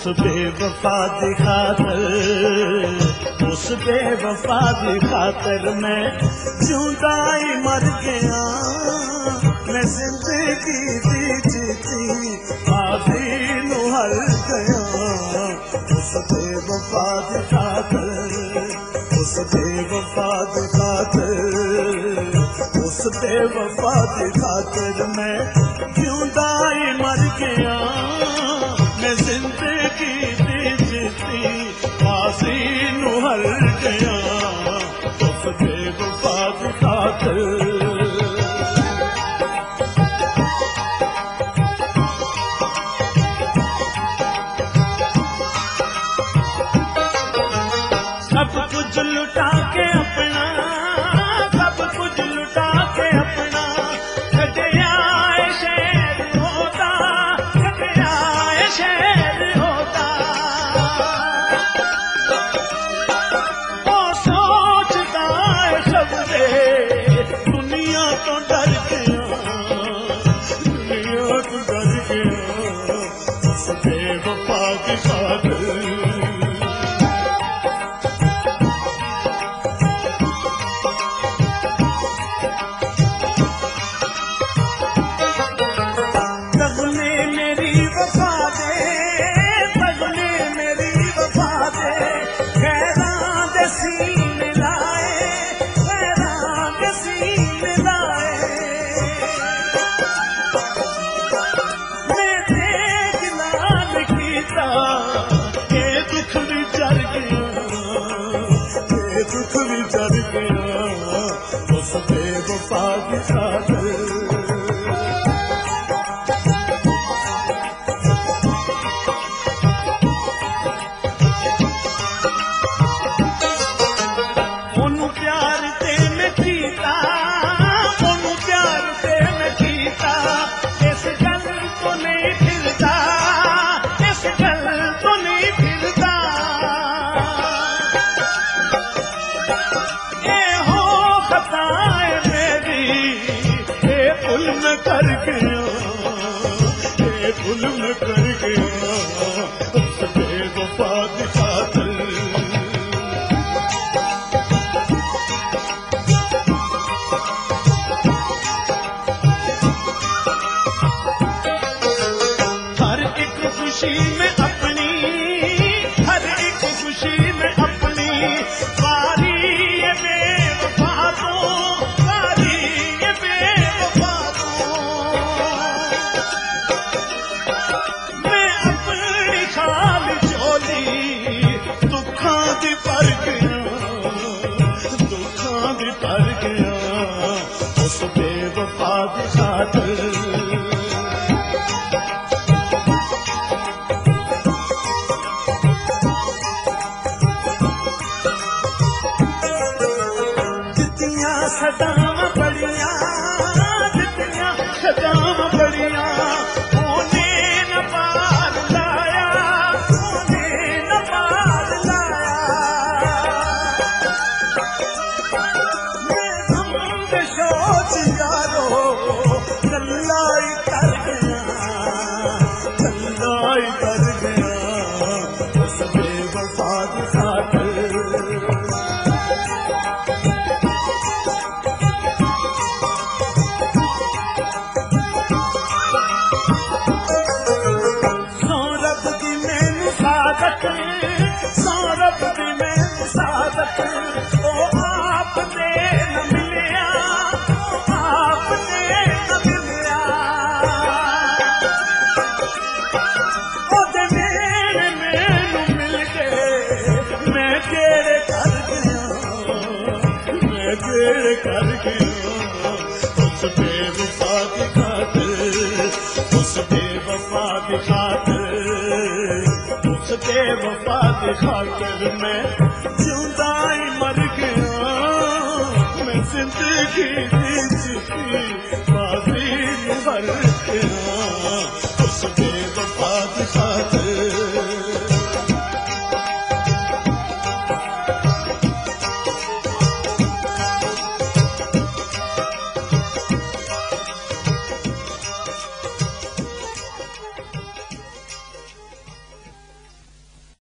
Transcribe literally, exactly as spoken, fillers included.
बेवफा दी खातर, उस बेवफा दी खातर मैं जिंदा ही मर गया। मैं जिंदगी दी जीती आधी नू हर गया। उस बेवफा दी खातर, उस बेवफा दी खातर, उस बेवफा दी खातर मैं जिंदा ही मर गया। मैं जिंदगी दी जीती आधी नू हर गया। उस बेवफा दी खातर। सब कुछ लुटा के अपना, सब कुछ लुटा के अपना, कटिया शहर होता, कटिया शहर होता। वो सोचता है सबसे दुनिया तो डर गया, दुनिया तो डर गया। उस बेवफा की खातिर। उस बेवफा की खातिर। ओनू प्यार ते मैं कीता, ओनू प्यार ते मैं कीता। इस गल तो नहीं फिरदा, इस गल तो नहीं फिरदा। मैं कर गया, ये भूल मैं कर गया। उस बेवफा की खातिर। हर एक खुशी में अपनी, हर एक खुशी में अपनी बारी ये बेवफा को, बारी ये बेवफा को। मैं अपनी खाली झोली दुखों दी भर गया, दुखों दी भर गया। उस बेवफा की खातिर। सदाम बढ़िया, जितनियां सदाम बढ़िया, उन्हें न पार लाया, उन्हें न पार लाया। मैं हम सोच यारो कल्लाई कर गया, कल्लाई कर गया। उस बेवफा की खातिर। सौरभ दी मैं सादत, ओ आपने न मिलिया, ओ आपने न मिलिया। ओ दे मेरे मैनू मिल गए, मैं केड़े कर गया, मैं केड़े कर गया। उस बेवफा की खातिर, उस बेवफा की खातिर, उस बेवफा की खातिर मैं जिंदा ही मर गया। मैं जिंदगी दी जीती